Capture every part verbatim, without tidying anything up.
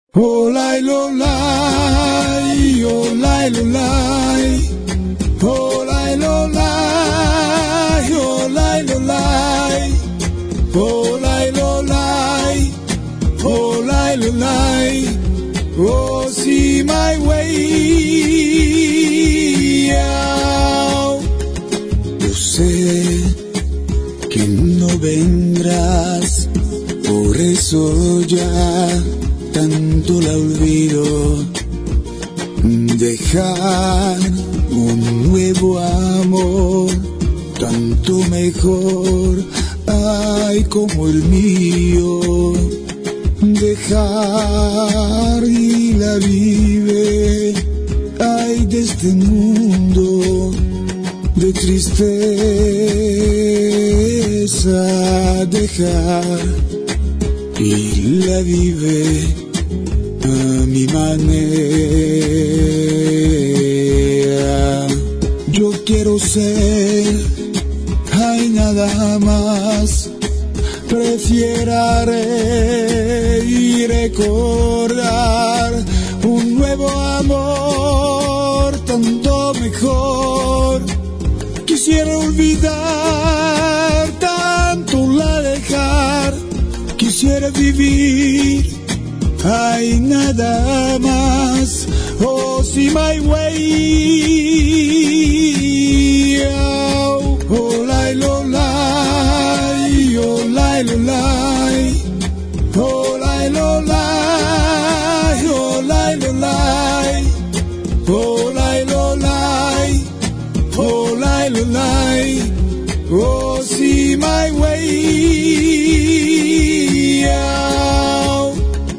Oh lai lo lai, oh lai lo lai, oh lai lo lai, oh lai lo lai, oh lai lo lai, oh lai lo lai, oh see my way out. Yo sé que no vendrás, por eso ya tanto la olvido. Dejar un nuevo amor, tanto mejor, ay, como el mío. Dejar y la vive, ay, de este mundo de tristeza. Dejar y la vive a mi manera. Yo quiero ser, ay, nada más. Prefiera y recordar un nuevo amor, tanto mejor. Quisiera olvidar, tanto la dejar. Quisiera vivir, ay, nada más. Oh, see my way out. Oh, lai, lo, lai. Oh, lai, lo, lai. Oh, lai, lo, lai. Oh, lai, lo, lai. Oh, lai, lo, lai. Oh, lai, lo, lai. Oh, see my way out.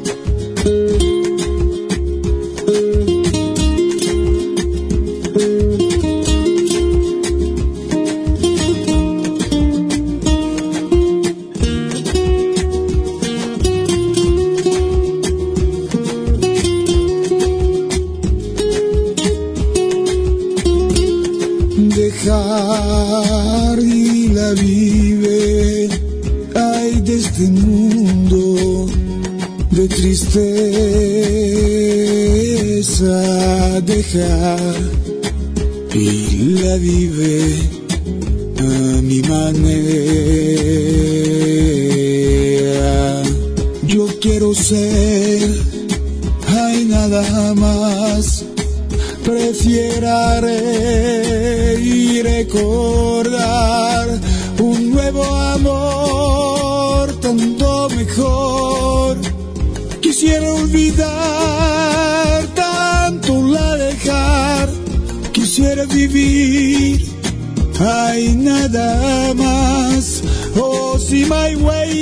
Dejar y la vive, ay, de este mundo de tristeza. Dejar y la vive a mi manera. Yo quiero ser, ay, nada más. Prefiera y recordar un nuevo amor, tanto mejor. Quisiera olvidar, tanto la dejar. Quisiera vivir, ay, nada más. Oh, see my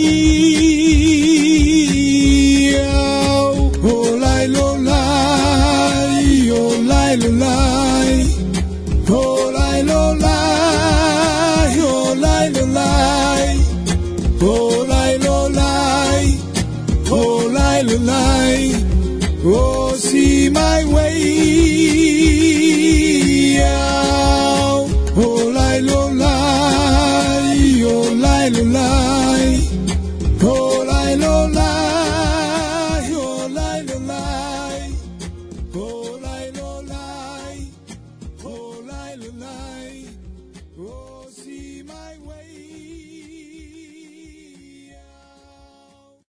way out. Oh, lai, lo, lai. Oh, lai, lo, lai. Oh, lai, lo, lai. Oh, lai, lo, lai. Oh, lai, lo, lai. Oh, lai, lo, lai. Oh, see my way